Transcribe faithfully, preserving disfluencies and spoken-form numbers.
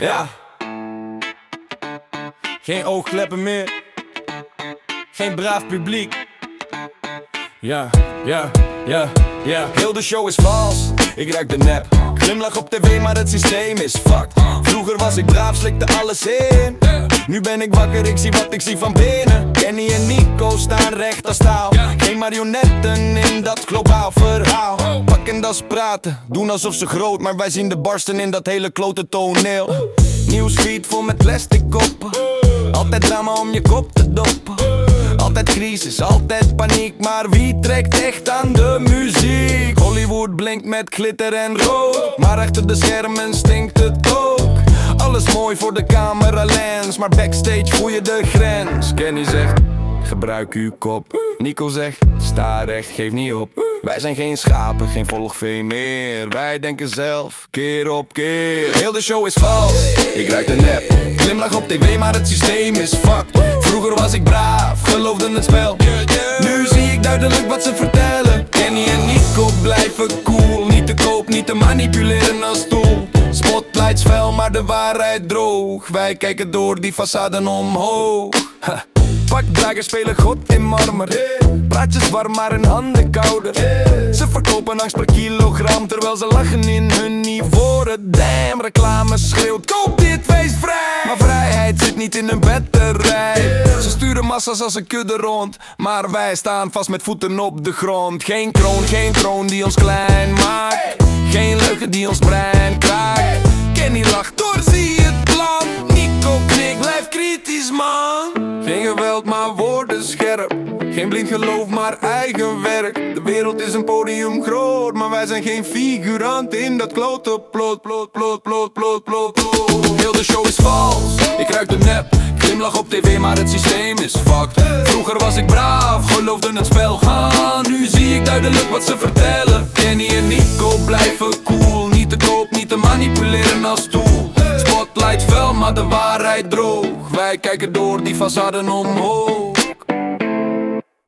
Ja. Geen oogkleppen meer. Geen braaf publiek. Ja, ja, ja, ja. Heel de show is vals, ik ruik de nep. Glimlach op tv, maar het systeem is fucked. Vroeger was ik braaf, slikte alles in. Nu ben ik wakker, ik zie wat ik zie van binnen. Kenny en Nico staan recht als staal. Geen marionetten in dat globaal verhaal. Pak en das praten, doen alsof ze groot, maar wij zien de barsten in dat hele klote toneel. Nieuwsfeed vol met plastic koppen. Altijd drama om je kop te doppen. Altijd crisis, altijd paniek, maar wie trekt echt aan de muziek? Hollywood blinkt met glitter en rook, maar achter de schermen stinkt het ook. Alles mooi voor de camera lens, maar backstage voel je de grens. Kenny zegt, gebruik uw kop. Nico zegt, sta recht, geef niet op. Wij zijn geen schapen, geen volgvee meer. Wij denken zelf, keer op keer. Heel de show is vals, ik ruik de nep. Glimlach op tv, maar het systeem is fucked. Vroeger was ik braaf, geloofde in het spel. Nu zie ik duidelijk wat ze vertellen. Kenny en Nico blijven cool. Niet te koop, niet te manipuleren als tool. Spotlights fel, maar de waarheid droog. Wij kijken door die façaden omhoog. Ha. Pakdragers spelen God in marmer. Praatjes warm, maar hun handen kouder. Ze verkopen angst per kilogram, terwijl ze lachen in hun ivoren. Damn, reclame schreeuwt, koop dit, wees vrij. Maar vrijheid zit niet in hun batterij. Ze sturen massa's als een kudde rond, maar wij staan vast met voeten op de grond. Geen kroon, geen troon die ons klein maakt. Geen leugen die ons brein kraakt. Kenny lacht door, zie het plan. Nico knik, blijf kritisch man. Geen geweld, maar woorden scherp. Geen blind geloof, maar eigen werk. De wereld is een podium groot, maar wij zijn geen figurant in dat klote plot, plot, plot, plot, plot, plot, plot. Heel de show is vals, ik ruik de nep. Glimlach op tv, maar het systeem is fucked. Vroeger was ik braaf, geloofde in het spel gaan. Nu zie ik duidelijk wat ze vertellen. Kenny en Nico blijven cool. Niet te koop, niet te manipuleren als tool. Spotlight fel, maar de waarheid droog. Wij kijken door die façaden omhoog.